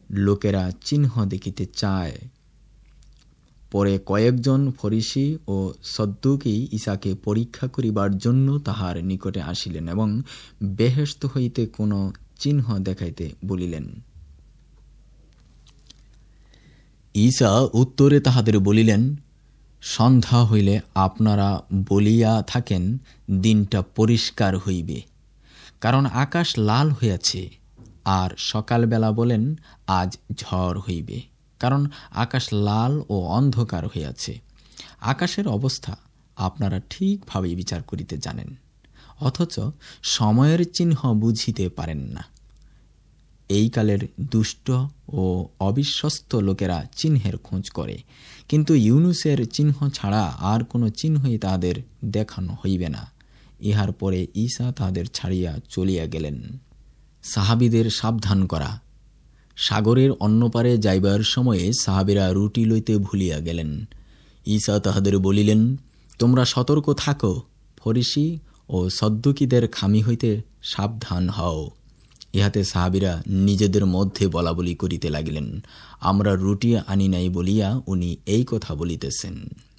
লোকেরা চিহ্ন দেখিতে চায়। পরে কয়েকজন ফরিসি ও সদ্দুকী ঈসাকে পরীক্ষা করিবার জন্য তাহার নিকটে আসিলেন এবং বেহেশত হইতে কোনো চিহ্ন দেখাইতে বলিলেন। ঈসা উত্তরে তাহাদের বলিলেন, সন্ধ্যা হইলে আপনারা বলিয়া থাকেন, দিনটা পরিষ্কার হইবে, কারণ আকাশ লাল হইয়াছে। আর সকালবেলা বলেন, আজ ঝড় হইবে, কারণ আকাশ লাল ও অন্ধকার হইয়াছে। আকাশের অবস্থা আপনারা ঠিকভাবে বিচার করিতে জানেন, অথচ সময়ের চিহ্ন বুঝিতে পারেন না। এই কালের দুষ্ট ও অবিশ্বস্ত লোকেরা চিহ্নের খোঁজ করে, কিন্তু ইউনুসের চিহ্ন ছাড়া আর কোনো চিহ্নই তাদের দেখানো হইবে না। ইহার পরে ঈসা তাদের ছাড়িয়া চলিয়া গেলেন। সাহাবীদের সাবধান করা। সাগরের অন্যপারে যাইবার সময়ে সাহাবীরা রুটি লইতে ভুলিয়া গেলেন। ঈসা তাহাদের বলিলেন, তোমরা সতর্ক থাকো, ফরিসি ও সদ্দুকীদের খামি হইতে সাবধান হও। ইহাতে সাহাবীরা নিজেদের মধ্যে বলাবলি করিতে লাগিলেন, আমরা রুটি আনি নাই বলিয়া উনি এই কথা বলিতেছেন।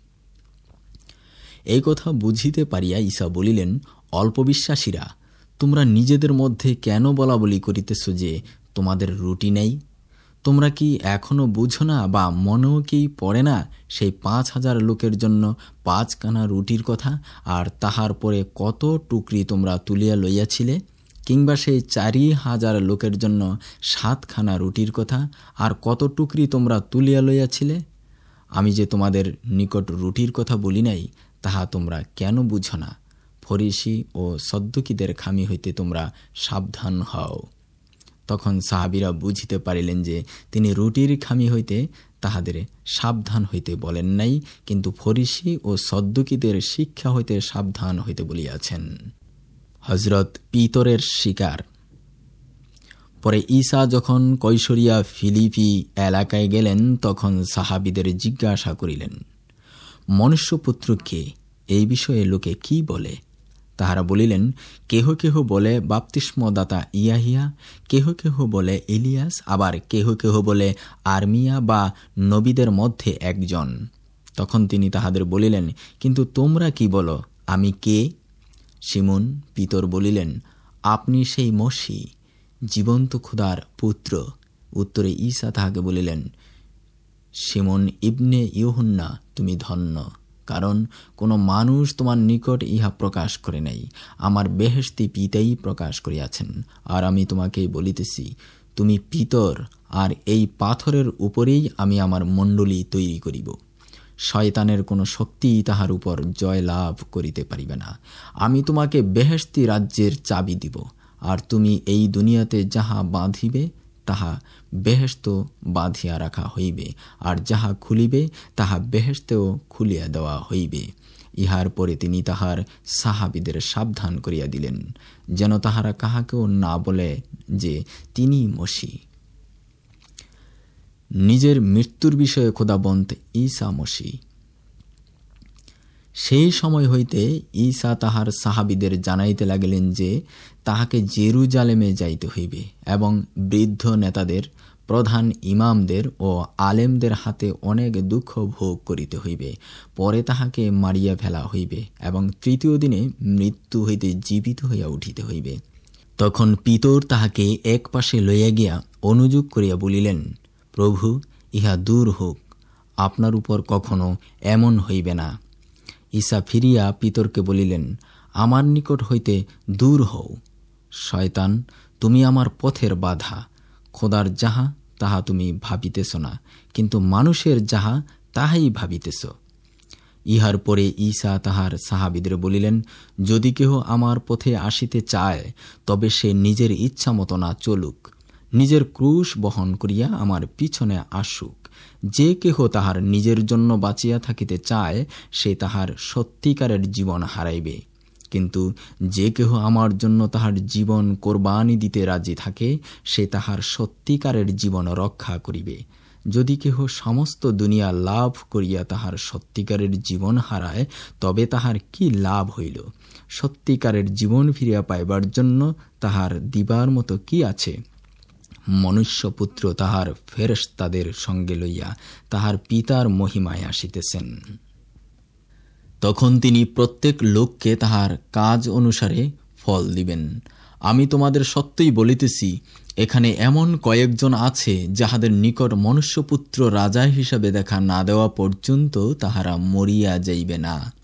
এই কথা বুঝিতে পারিয়া ঈসা বলিলেন, অল্প বিশ্বাসীরা, তোমরা নিজেদের মধ্যে কেন বলাবলি করিতেছ যে তোমাদের রুটি নেই? তোমরা কি এখনো বুঝো না, বা মনেও কি পড়ে না সেই 5,000 লোকের জন্য 5 কানা রুটির কথা, আর তাহার পরে কত টুকরি তোমরা তুলিয়া লইয়াছিলে? কিংবা সেই 4,000 লোকের জন্য 7 খানা রুটির কথা, আর কত টুকরি তোমরা তুলিয়া লইয়াছিলে? আমি যে তোমাদের নিকট রুটির কথা বলি নাই, তাহা তোমরা কেন বুঝো না? ফরিসি ও সদ্দুকীদের খামি হইতে তোমরা সাবধান হও। তখন সাহাবীরা বুঝিতে পারিলেন যে তিনি রুটির খামি হইতে তাহাদের সাবধান হইতে বলেন নাই, কিন্তু ফরিসি ও সদ্দুকীদের শিক্ষা হইতে সাবধান হইতে বলিয়াছেন। হযরত পিতরের শিকার। পরে ঈসা যখন কৈসরিয়া ফিলিপি এলাকায় গেলেন, তখন সাহাবীদের জিজ্ঞাসা করিলেন, মনুষ্যপুত্র কে? এই বিষয়ে লোকে কি বলে? তাহারা বলিলেন, কেহ কেহ বলে বাপ্তিস্মদাতা ইয়াহিয়া, কেহ কেহ বলে এলিয়াস, আবার কেহ কেহ বলে আর্মিয়া বা নবীদের মধ্যে একজন। তখন তিনি তাহাদের বলিলেন, কিন্তু তোমরা কি বলো, আমি কে? শিমুন পিতর বলিলেন, আপনি সেই মসীহ, জীবন্ত খোদার পুত্র। উত্তরে ঈসা তাহাকে বলিলেন, শিমুন ইবনে ইউহান্না, তুমি ধন্য, কারণ কোনো মানুষ তোমার নিকট ইহা প্রকাশ করে নাই, আমার বেহেশতি পিতাই প্রকাশ করিয়াছেন। আর আমি তোমাকে বলিতেছি, তুমি পিতর, আর এই পাথরের উপরেই আমি আমার মণ্ডলী তৈরি করিব। শয়তানের কোনো শক্তি তাহার উপর জয় লাভ করিতে পারিবে না। আমি তোমাকে বেহেশতি রাজ্যের চাবি দিব, আর তুমি এই দুনিয়াতে যাহা বাঁধিবে তাহা বেহেশত বাঁধিয়া রাখা হইবে, আর যাহা খুলিবে তাহা বেহেশতেও খুলিয়া দেওয়া হইবে। ইহার পরে তিনি তাহার সাহাবীদের সাবধান করিয়া দিলেন, যেন তাহারা কাহাকেও না বলে যে তিনি মসীহ। নিজের মৃত্যুর বিষয়ে খোদাবন্ত ঈসা মসীহ। সেই সময় হইতে ঈসা তাহার সাহাবীদের জানাইতে লাগিলেন যে তাহাকে জেরুজালেমে যাইতে হইবে এবং বৃদ্ধ নেতাদের, প্রধান ইমামদের ও আলেমদের হাতে অনেক দুঃখ ভোগ করিতে হইবে। পরে তাহাকে মারিয়া ফেলা হইবে এবং 3য় দিনে মৃত্যু হইতে জীবিত হইয়া উঠিতে হইবে। তখন পিতর তাহাকে এক পাশে লইয়া গিয়া অনুযোগ করিয়া বলিলেন, প্রভু, ইহা দূর হোক, আপনার উপর কখনো এমন হইবে না। ঈসা ফিরিয়া পিতরকে বলিলেন, আমার নিকট হইতে দূর হও, শয়তান, তুমি আমার পথের বাধা। খোদার যাহা তাহা তুমি ভাবিতেছ না, কিন্তু মানুষের যাহা তাহাই ভাবিতেছ। ইহার পরে ঈসা তাহার সাহাবীদের বলিলেন, যদি কেহ আমার পথে আসিতে চায়, তবে সে নিজের ইচ্ছা মতো না চলুক, নিজের ক্রুশ বহন করিয়া আমার পিছনে আসুক। যে কেহ তাহার নিজের জন্য বাঁচিয়া থাকিতে চায়, সে তাহার সত্যিকারের জীবন হারাইবে, কিন্তু যে কেহ আমার জন্য তাহার জীবন কোরবানি দিতে রাজি থাকে, সে তাহার সত্যিকারের জীবন রক্ষা করিবে। যদি কেহ সমস্ত দুনিয়া লাভ করিয়া তাহার সত্যিকারের জীবন হারায়, তবে তাহার কি লাভ হইল? সত্যিকারের জীবন ফিরিয়া পাইবার জন্য তাহার দিবার মতো কি আছে? মনুষ্যপুত্র তাহার ফেরেশতাদের সঙ্গে লইয়া তাহার পিতার মহিমায় আসিতেছেন। তখন তিনি প্রত্যেক লোককে তাহার কাজ অনুসারে ফল দিবেন। আমি তোমাদের সত্যই বলিতেছি, এখানে এমন কয়েকজন আছে যাহাদের নিকট মনুষ্যপুত্র রাজা হিসাবে দেখা না দেওয়া পর্যন্ত তাহারা মরিয়া যাইবে না।